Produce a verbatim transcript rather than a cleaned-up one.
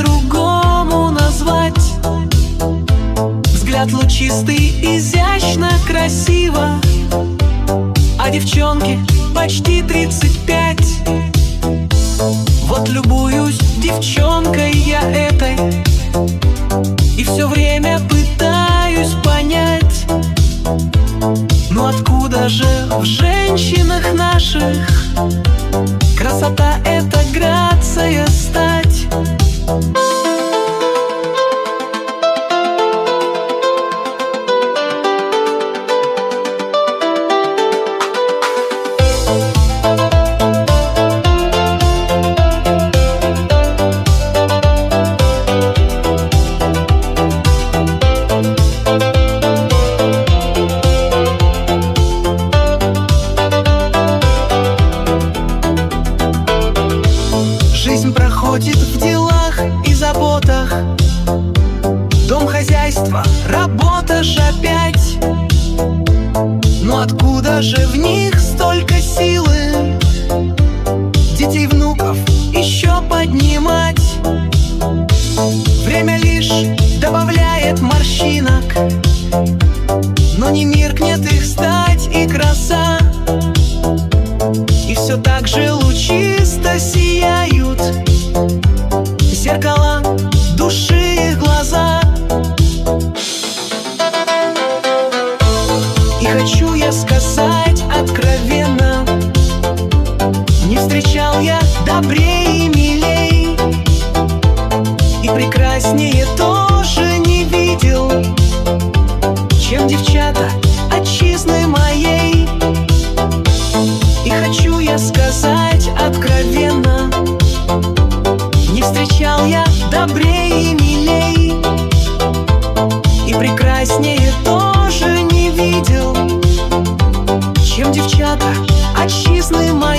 по-другому назвать. Взгляд лучистый, изящно, красиво, а девчонке почти тридцать пять. Вот любуюсь девчонкой я этой и все время пытаюсь понять, ну откуда же в женщинах наших красота — это грация стать. Жизнь проходит в делах и заботах, дом, хозяйство, работа ж опять. Но откуда же в них столько силы детей, внуков еще поднимать? Время лишь добавляет морщинок, но не меркнет их стать и краса. И все так же лучисто сияют зеркала души и глаза. И хочу я сказать откровенно, не встречал я добрее и милей, и прекраснее тоже не видел, чем девчата отчизны моей. И хочу я сказать откровенно, не встречал я добрее и милей, и прекраснее тоже не видел, чем девчата отчизны моей.